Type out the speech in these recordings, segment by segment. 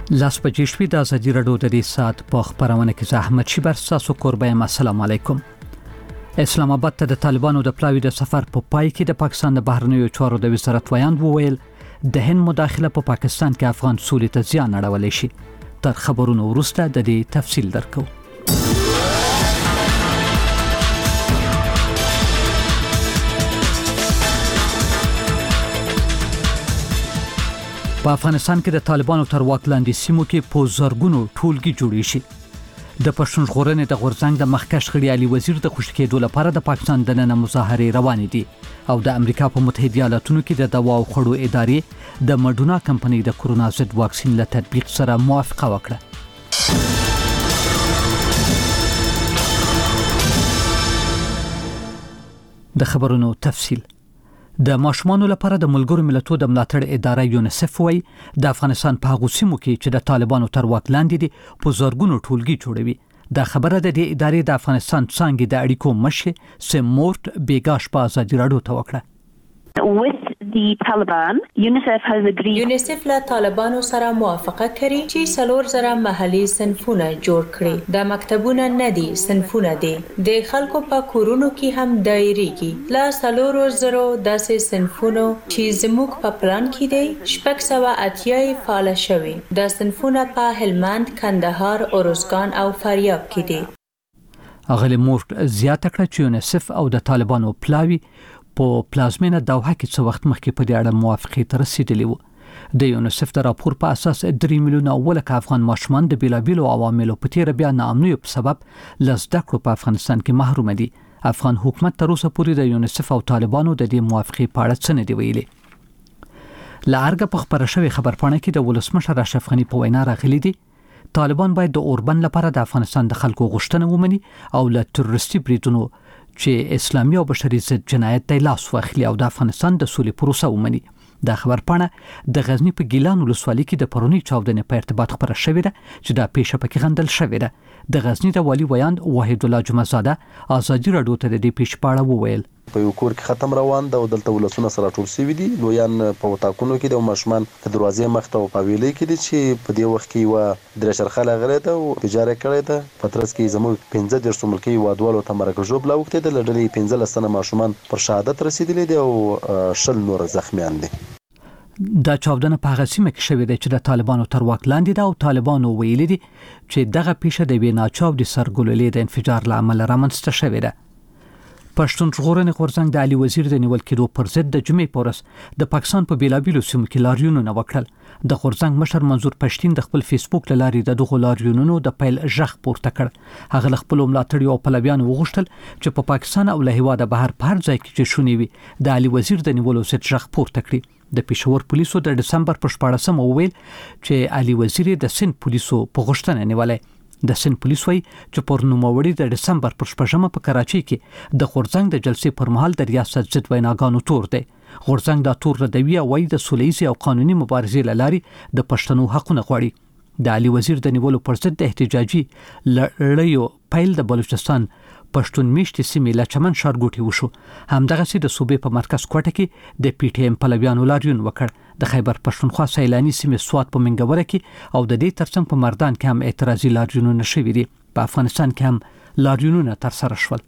لاس بجې شپې د ازادي راډیو د دې ساعت په خبرونه کې زحمت شي بر تاسو قربان یم. السلام علیکم. اسلام آباد ته د طالبانو د پلاوی د سفر په پای کې د پاکستان د بهرنیو چارو د وزارت ویاند وویل د هند مداخله په پاکستان کې افغان سولې ته زیان اړولی شي. تر خبرونو وروسته د دې تفصیل درکو. په افغانستان کې د طالبانو تر واک لاندې سیمو کې په زرګونو ټولګي جوړې شي. د پښتون ژغورنې د غورځنګ د مخکښ غړي علي وزیر د خوشی کېدو لپاره د پاکستان د نن مظاهره روانې دي او د امریکا په متحده ایالاتونو کې د دوا او خړو ادارې د مډونا کمپنۍ د کورونا ضد واکسین له تطبیق سره موافقه وکړه. د خبرونو تفصیل. د ماشومانو لپاره د ملګرو ملتونو د ملاتړ اداره یونیسف وایي د افغانستان په هغو سیمو کې چې د طالبانو تر واک لاندې دي په زرګونو ټولګي جوړوي. دا خبره د دې ادارې د افغانستان څنګه د اړیکو مشر سمورت بیګاش په ازادي راډیو ته وکړه. With the Taliban, UNICEF has agreed. UNICEF لا طالبانو سره موافقه کړې چې څلور زره محلي صنفونه جوړ کړي. د مکتبونه نه دي، صنفونه دي. د خلکو په کورونو کې هم دایریږي. لا څلور زره داسې صنفونه چې زموږ په پلان کې دي 680 فعال شوي. د صنفونه په هلمند، کندهار، اورزګان او فاریاب کې دي. اغلی مورت زیاته کړه چې یونیسف او د طالبانو پلاوی په پلازمینه دوحه کې څو وخت مخکې په دې اړه موافقه ته رسیدلی وو. د یونیسف د راپور په اساس 3 میلیونه ولک افغان ماشومان د بیلابیلو عواملو په تیر بیا ناامنۍ په سبب لزده کړو په افغانستان کې محروم دي. افغان حکومت تر اوسه پورې د یونیسف او طالبانو د دې موافقه په اړه څه نه دی ویلي. لارګه په خبره شوی خبرپاڼه کې د ولسمشر اشرف غنی په وینا راغلي دي طالبان باید د اوربند لپاره د افغانستان د خلکو غوښتنه ومني او له تروریستي بریدونو چې اسلامي او بشري ضد جنایت دی لاس واخلي او د افغانستان د سولې پروسه ومني. دا خبرپاڼه د غزنی په ګیلان ولسوالۍ کې د پرونی چاودنې په ارتباط خبره شوې ده چې دا پیښه پکې غندل شوې ده. د غزنی د والی ویاند وحید الله جمعزاده ازادي راډیو ته د دې پیښې په اړه وویل. په یو کور کې ختم روان ده او دلته ولسونه سره ټول سوي دي. لویان په وتاکونو کې د ماشومان په دروازې مخته او په ویلې کې دي چې په دې وخت کې و درشرخه لغړې ته او تجارت کړې ته پترس کې زموږ 15 ملکی وادوالو ته مرکه جوړ لاوخته د لړلې 15 سنه ماشومان پر شهادت رسیدلي دي او شل نور زخمیان دي. دا چاودنه په هغه سیمه کې شوې ده چې د طالبانو تر واک لاندې ده او طالبانو ویلي دي چې دغه پیښه د ویناچاو د سرګوللې د انفجار لامل رامنځته شوې ده. پښتون ژغورنې غورځنګ د علي وزیر د نیول کېدو پر ضد د جمعې په ورځ د پاکستان په بیلابیلو سیمو کې لاریونونه وکړل. د غورځنګ مشر منظور پښتين د خپل فیسبوک لارې د دغه لاریونونو د پیل ژغ پورته کړ. هغه خپل ملاتړي او پلویان وغوښتل چې په پاکستان او له هیواده بهر په هر ځای کې چې شونې وي د علي وزیر د نیولو ضد ژغ پورته کړي. د پېښور پولیسو د دسمبر په 14 وویل چې علي وزیر د سند پولیسو په غوښتنه نیولې. د سند پولیس وایي چې پر نوموړي د دسمبر پر 14 په کراچۍ کې د غورځنګ د جلسې پر مهال د ریاست ضد ویناګانو تور دی. غورځنګ دا تور ردوي او وایي د سولېزي او قانوني مبارزې لاري د پښتنو حقونه غواړي. د علي وزیر د نیولو پر ضد د احتجاجي لړیو پیل د بلوچستان پښتون میشتي سیمې له چمن ښارګوټي وشو. همدغه سي د صوبې په مرکز کوټه کې د پی ټی ایم پلویانو لاریون وکړ. د خیبر پښتونخوا سیلاني سیمې سوات په منګوره کې او د دې ترڅنګ په مردان کې هم اعتراضي لاریونونه شوي دي. په افغانستان کې هم لاریونونه ترسره شول.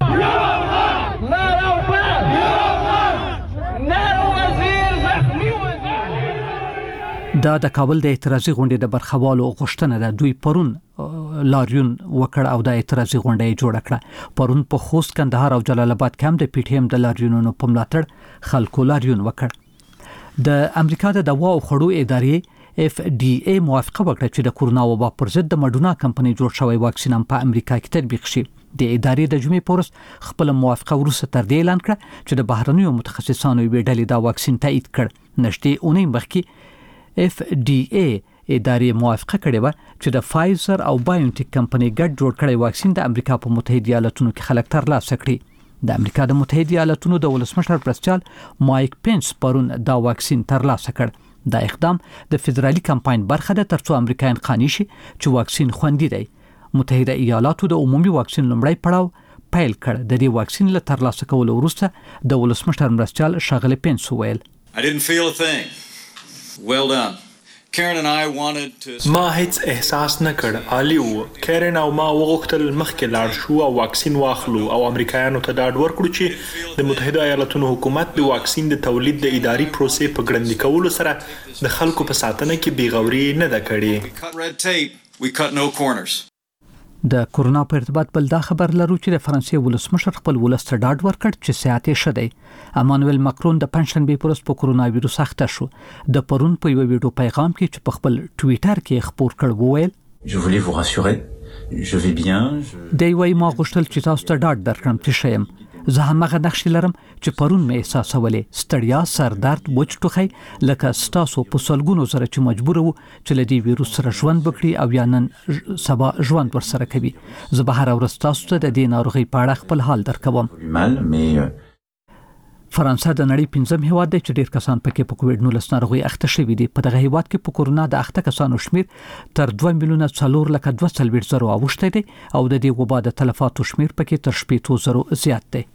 دا د کابل د اعتراضي غونډې د برخوالو غوښتنه ده. دوی پرون لاریون وکړ او د اعتراضي غونډه جوړه کړه. پرون په خوست، کندهار او جلال آباد کې هم د پی ټی ایم د لاریونونو په ملاتړ خلکو لاریون وکړ. د امریکا د دوا او خړو ادارې FDA موافقه وکړه چې د کورونا وبا پر ضد د مډونا کمپنۍ جوړ شوی واکسین هم په امریکا کې تطبیق شي. د ادارې د جمعې په ورځ خپل موافقه وروسته تر دې اعلان کړه چې د بهرنیو متخصصانو یې ډلې دا واکسین تایید کړ. نږدې اونۍ مخکې FDA ادارې موافقه کړې و چې د فایزر او بایونټیک کمپنۍ ګډ جوړ کړی واکسین د امریکا په متحده ایالاتونو کې خلک ترلاسه کړي. د امریکا د متحده ایالاتونو د ولسمشر پرسچال مایک پینس پرون دا واکسین ترلاسه کړ. دا اقدام د فدرالي کمپاین برخه ده ترڅو امریکایان قانع شي چې واکسین خوندي دی. متحده ایالاتو د عمومي واکسین لومړی پړاو پیل کړ. د دې واکسین له ترلاسه کولو وروسته د ولسمشر مرستیال ښاغلی پینس وویل I didn't feel a thing. Well done. ما هیڅ احساس نه کړ عالی و کیرن او ما وغوښتل مخکې لاړ شو او واکسین واخلو او امریکایانو ته ډاډ ورکړو چې د متحده ایالاتونو حکومت د واکسین د تولید د اداري پروسې په ګړندي کولو سره د خلکو په ساتنه کې بیغوري نه ده کړې. د کورونا په ارتباط بل دا خبر لرو چې د فرانسې ولسمشر خپل ولس ته ډاډ ورکړ چې صحت یې ښه دی. امانوئل ماکرون د پنځشنبه پر ورځ په کورونا وایروس اخته شو. د پرون په یو ویډیو پیغام کې چې په خپل ټوئیټر کې خبر کړ وویل Je voulais vous rassurer. Je vais bien. دی وای ما غوښتل چې تاسو ته ډاډ درکړم چې ښه یم. زه همغه نقشې لرم چې پرون مې احساسولې ستړیا سردرد وچ ټوخی لکه ستاسو په سلګونو سره چې مجبور وو چې له دې ویروس سره ژوند وکړي او یا نن سبا ژوند ورسره کوي. زه به هر ورځ تاسو ته د دې ناروغۍ په اړه خپل حال درکوم. فرانسه د نړۍ 5م هیواد دی چې ډیر کسان پکې په کووډ-19 ناروغي اخته شوي دي. په دغه هیواد کې په کورونا د اخته کسانو شمیر تر 2,4,240,000 اوښتی دی او د دې وبا د تلفاتو شمیر پکې تر 80,000 زیات دی.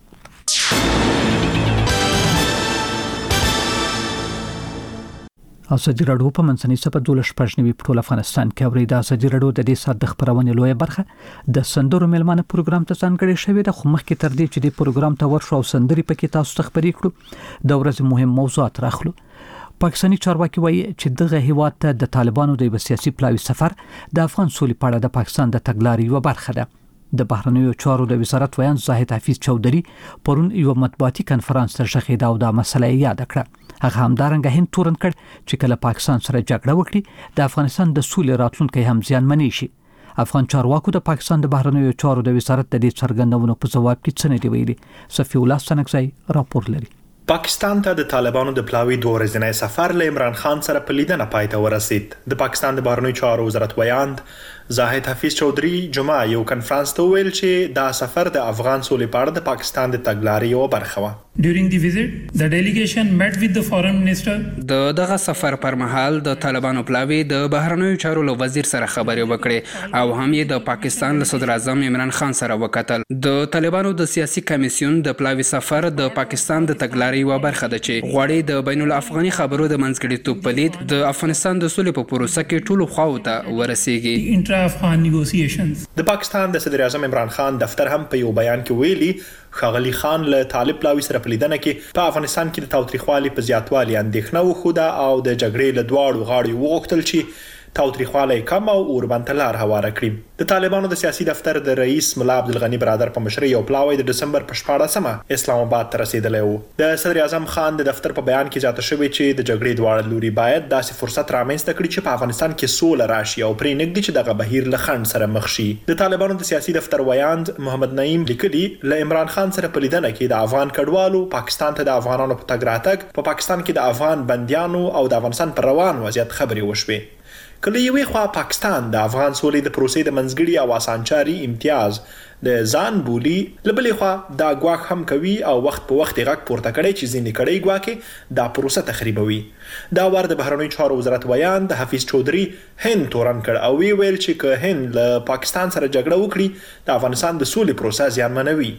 ازادي راډیو په منځنۍ سپه 12 په ټول افغانستان کې اوري. د ازادي راډیو د دې سات د خبرونې لویه برخه د سندرو ملمانه پروګرام ته ځانګړې شوې ده. خو مخکې تر دې چې د پروګرام ته ورشو او سندري پکې تاسو ته خبرې کړو د ورځې مهم موضوعات راخلو. پاکستاني چارواکي وایي چې دغه هیواد ته د طالبانو د سیاسي پلاوي سفر د افغان سولې په اړه د پاکستان د تګلارې یو برخه ده. د بهرنیو چارو د وزارت ویان زاهد حفیظ چودري پرون یو مطبوعاتي کنفرانس ته ژغېدا او دا مسله یاد کړه. هغه همدارنګه هند تورن کړ چې کله پاکستان سره جګړه وکړي د افغانستان د سولې راتلونکي هم زیانمنې شي. افغان چارواکو د پاکستان د بهرنیو چارو د وزارت د دې څرګندونو په جواب کې څه نه دی ویلي. صفی الله سنکزی راپور لري. پاکستان ته د طالبانو د پلاوي 2 ورځنی سفر له عمران خان سره په لیدنه پای ته ورسید. د پاکستان د بهرنیو چارو وزارت ویاند زاهد حفیظ چودري جمعه یو کنفرانس ته ویل چې دا سفر د افغان سولې په اړه د پاکستان د تګلارې یو برخه و. During the visit, the delegation met with the foreign minister. دغه سفر پر مهال د طالبانو پلاوي د بهرنیو چارو له وزیر سره خبرې وکړې او هم یې د پاکستان له صدر اعظم عمران خان سره وکتل. د طالبانو د سیاسي کمیسیون د پلاوي سفر د پاکستان د تګلارې یو برخه ده چې غواړي د بین الافغاني خبرو د منځګړیتوب په لید د افغانستان د سولې په پروسه کې ټولو خواو ته ورسیږي. Intra-Afghan negotiations. د پاکستان د صدر اعظم عمران خان دفتر هم په یو بیان کې ویلي ښاغلي خان له طالب پلاوي سره په لیدنه کې په افغانستان کې د تاوتریخوالي په زیاتوالي اندېښنه وښوده او د جګړې له دواړو غاړو وغوښتل چې تاوتریخوالی کم او اوربند ته لار هواره کړي. د طالبانو د سیاسي دفتر د رئیس ملا عبدالغني برادر په مشرۍ یو پلاوی د دسمبر په 14مه اسلام آباد ته رسیدلی و. د صدر اعظم خان د دفتر په بیان کې زیاته شوې چې د جګړې دواړه لوري باید داسې فرصت رامنځته کړي چې په افغانستان کې سوله راشي او پرې نږدې چې دغه بهیر له خنډ سره مخ شي. د طالبانو د سیاسي دفتر ویاند محمد نعیم لیکلي له عمران خان سره په لیدنه کې د افغان کډوالو پاکستان ته د افغانانو په تګ راتګ په پاکستان کې د افغان بندیانو او د افغانستان پر روان وضعیت خبرې وشوې. کله یوې خوا پاکستان د افغان سولې د پروسې د منځګړي او اسانچاري امتیاز د ځان بولی، لبلې خوا دا ګواښ هم کوي او وخت په وخت غږ پورته کړي چې ځینې کړي ګواکې دا پروسه تخریبوي. دا ور د بهرنیو چارو وزارت ویان د حفیظ چودري هند تورن کړ او ویل چې که هند له پاکستان سره جګړه وکړي د افغانستان د سولې پروسه زیانمنوي.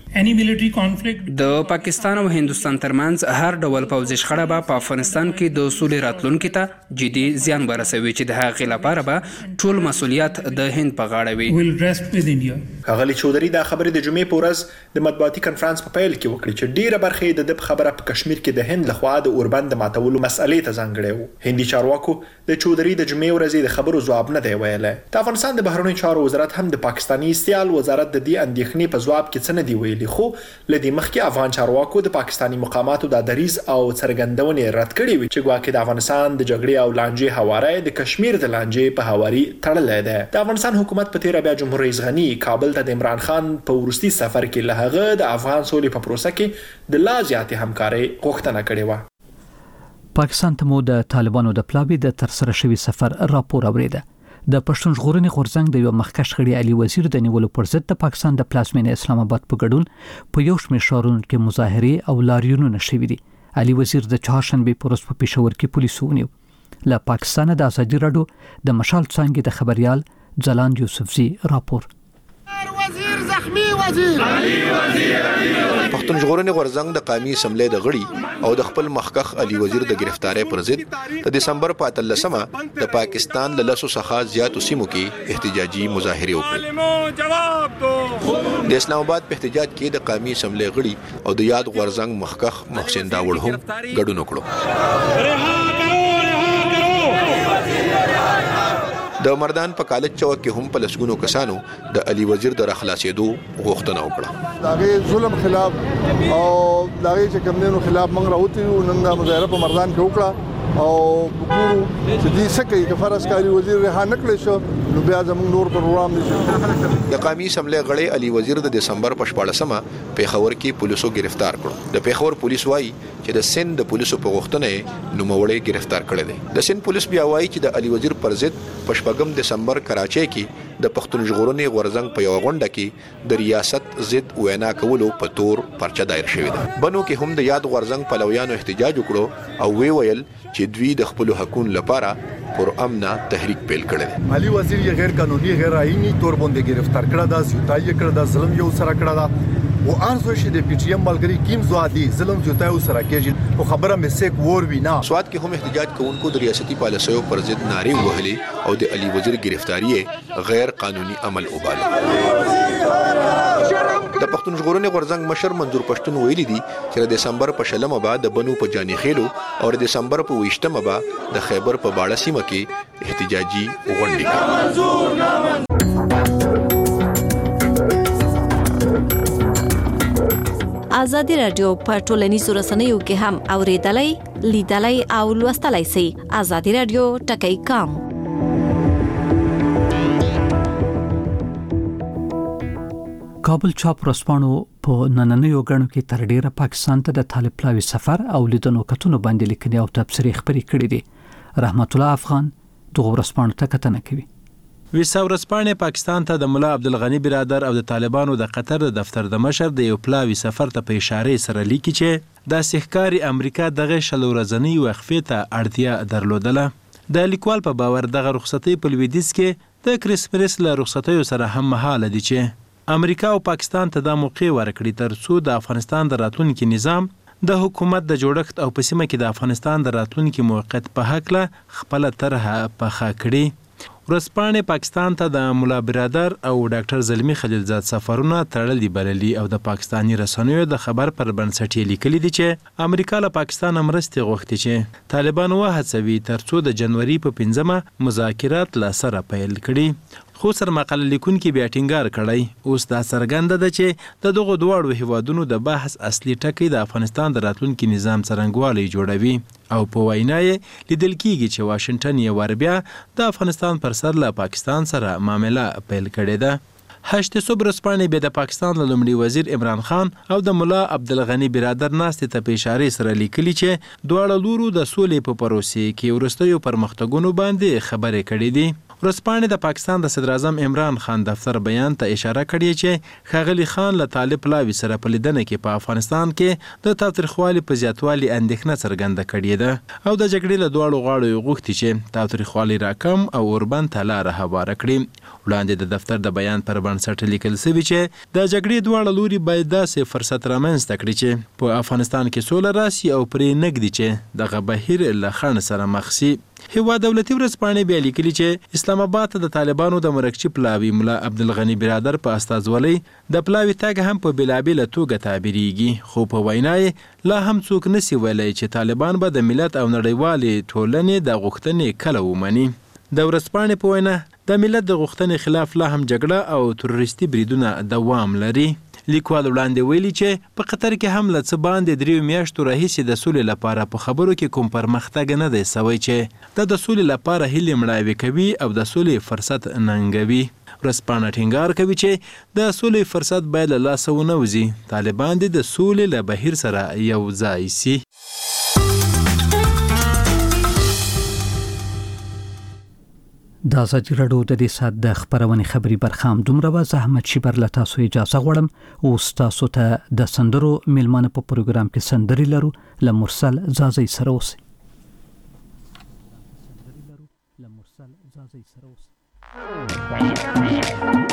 د پاکستان او هندستان ترمنځ هر ډول پوځي شخړه به په افغانستان کې د سولې راتلونکي ته جدي زیان ورسوي چې د هغې لپاره به ټول مسؤلیت د هند په غاړه وي. ښاغلي چودري دا خبرې د جمعې په ورځ د مطبوعاتي کنفرانس په پیل کې وکړي چې ډیره برخه د خبره په کشمیر کې د هند لخوا د اوربند ماتولو مسئلې ته ځانګړی و. هندي چارواکو د چودري د جمعې ورځې د خبرو ځواب نه دی ویلی. د افغانستان د بهرنیو چارو وزارت هم د پاکستاني استیال وزارت د دې اندېښنې په ځواب کې څه نه دی ویلي، خو له دې مخکې افغان چارواکو د پاکستاني مقاماتو د دریځ او څرګندونې رد کړې وي چې ګواکې د افغانستان د جګړې او لانجې هواری د کشمیر د لانجې په هواري تړلی دی. د افغانستان حکومت په تیره بیا جمهور رئیس غني کابل ته د عمران خان په وروستي سفر کې له هغه د افغان سولې په پروسه کې د لا زیاتې همکارۍ غوښتنه کړې وه. پاکستان ته مو د طالبانو د پلاوي د ترسره شوي سفر راپور اوریده. د پښتون ژغورنې غورځنګ د یو مخکښ غړي علي وزیر د نیولو پر ضد د پاکستان د پلازمینې اسلام آباد په ګډون په یو شمېر ښارونو کې مظاهرې او لاریونونه شوي دي. علي وزیر د چهارشنبې په ورځ په پېښور کې پولیسو ونیو. له پاکستان د ازادي راډیو د مشال څانګې د خبريال ځلاند یوسفزي راپور. وزیر زخمی پښتون ژغورنې غورځنګ د قومي اسمبلی د غړي او د خپل مخکخ علي وزیر د گرفتاری پر ضد د دسمبر په 13مه د پاکستان له لسو څخه زیاتو سیمو کې احتجاجي مظاهره وکړه. د اسلام آباد په احتجاج کې د قومي اسمبلی غړي او د یاد غورځنګ مخکخ محسن داوړ هم ګډون وکړو. د مردان په کالج چوک کې هم په لسګونو کسانو د علي وزیر د راخلاصېدو غوښتنه وکړه. داغه ظلم خلاف او داغه چې کمنو خلاف موږ راوتی نن د مظاهره په مردان کې وکړه او وګورو چې دې سکه کې فرض کاری وزیر رها نکړي شو نو بیا زموږ نور پروګرام نشي. د قومي اسمبلی غړي علي وزیر د دسمبر په 14مه پیښور کې پولیسو گرفتار کړو. د پیښور پولیس وایي چې د سند د پولیسو په غوښتنه نوموړی گرفتار کړی دی. د سند پولیس بیا وایي چې د علي وزیر پر ضد په 14 دسمبر کراچۍ کې د پښتون ژغورنې غورځنګ په یو غونډه کې د ریاست ضد وینا کولو په تور پرچه دایر شوې ده. بنو کې هم د یاد غورځنګ پلویانو احتجاج وکړو او ویل چې دوی د خپل حقوقو لپاره پر امنه تحریک پیل کړل. علي وزیر یې غیر قانوني غیر آئینی تور باندې گرفتار کړه دا زیاتای کړه دا ظلم یو سره کړه دا او ارزو شي د پی ټی ایم ملګری کیم زوادي ظلم زیاتای سره کېږي او خبره مې سیک ور وینا. سواد کې هم احتجاج کوونکو د ریاستي پالیسیو پر ضد نارې وهلې او د علي وزیر گرفتاری غیر قانوني عمل وباله. د پښتون ژغورنې غورځنګ مشر منظور پښتون ویلي دي چې د دسمبر په 16مه بعد د بنو په جاني خېلو او د دسمبر په 20مه بعد د خیبر په باړه سیمه کې احتجاجي غونډې کوي. ازادي رادیو په ټولنیزو رسنیو کې هم اوریدلای، لیدلای او لوستلای شئ. ازادي رادیو ټکی کام. کابل چاپ ورځپاڼو په نننیو غړو کې تر ډیره پاکستان ته د طالب پلاوي سفر او لیدنو کتونو باندې لیکنې او تبصرې خبرې کړې دي. رحمت الله افغان دغه ورځپاڼو ته کتنه کوي. ویسا ورځپاڼې پاکستان ته د مولا عبدالغنی برادر او د طالبانو د قطر د دفتر د مشر د یو پلاوي سفر ته په اشاره سره لیکي چې د سحکاري امریکا دغه شل ورځنی وقفې ته اړتیا درلودله. د لیکوال په باور دغه رخصتۍ په لویدیځ کې د کریسمس له رخصتیو سره هم مهاله دي چې امریکا او پاکستان ته د موقع ورکړي ترڅو د افغانستان د راتلونکي نظام د حکومت د جوړښت او په سیمه کې د افغانستان د راتلونکي موقعیت په حق له خپل طرحه پخه کړي. ورځپاڼې پاکستان ته د مولا برادر او ډاکټر زلمی خلیلزاد سفرونه تړلي بللي او د پاکستاني رسنیو د خبر پر بنسټ لیکلي دي چې امریکا له پاکستان مرستې غوښتي چې طالبان وهڅوي ترڅو د جنوري په 5مه مذاکرات لا سره پیل کړي. خو سر مقاله لیکونکي بیا ټینګار کړی اوس دا څرګنده ده چې د دغه دواړو هیوادونو د بحث اصلي ټکی د افغانستان د راتلونکي نظام څرنګوالی جوړوي او په وینا یې لیدل کیږي چې واشنگټن یې وربیا د افغانستان پر سر له پاکستان سره معامله پیل کړې ده. هشت صبح ورځپاڼې بیا د پاکستان له لومړي وزیر عمران خان او د مولا عبدالغنی برادر ناستې ته په اشارې سره لیکلي چې دواړه لورو د سولې په پروسې کې وروستیو پرمختګونو باندې خبرې کړې دي. ورځپاڼې د پاکستان د صدر اعظم عمران خان دفتر بیان ته اشاره کړې چې ښاغلي خان له طالب پلاوي سره په لیدنه کې په افغانستان کې د تاوتریخوالي په زیاتوالي اندېښنه څرګنده کړې ده او د جګړې له دواړو غاړو غوښتي چې تاوتریخوالي راکم او اوربند ته لاره هواره کړي. وړاندې د دفتر د بیان پر بنسټ لیکل شوي چې د جګړې دواړه لوري باید داسې فرصت رامنځته کړي چې په افغانستان کې سوله راسي او پرې نږدي چې دغه بهیر له خنډ سره مخ شي. هوا دولتي ورځپاڼې بیا لیکلي چې اسلام آباد ته د طالبانو د مرکچي پلاوي مولا عبدالغنی برادر په استازولۍ د پلاوي تګ هم په بېلابېله توګه تعبیریږي خو په وینا یې لا هم څوک نسي ویلی چې طالبان به د ملت او نړیوالې ټولنې د غوښتنې کله ومني. د ورځپاڼې په وینا د ملت د غوښتنې خلاف لا هم جګړه او تروریستي بریدونه دوام لري. لیکوال وړاندې ویلي چې په قطر کې هم له څه باندې 3 میاشتو راهیسې د سولې لپاره په خبرو کې کوم پرمختګ نه دی سوی چې د سولې لپاره هیلې مړاوې کوي او د سولې فرصت ننګوي. ورځپاڼه ټینګار کوي چې د سولې فرصت باید له لاسه ونه وځي. طالبان دې د سولې له بهیر سره یو ځای سي. د ازادي راډیو د دې ساعت د خبرونې خبري برخه هم دومره وه. زه احمد شیبر له تاسو اجازه غواړم. اوس تاسو ته د سندرو میلمانه په پروګرام کې سندري لرو. له مرسل زازي سره اوسئ.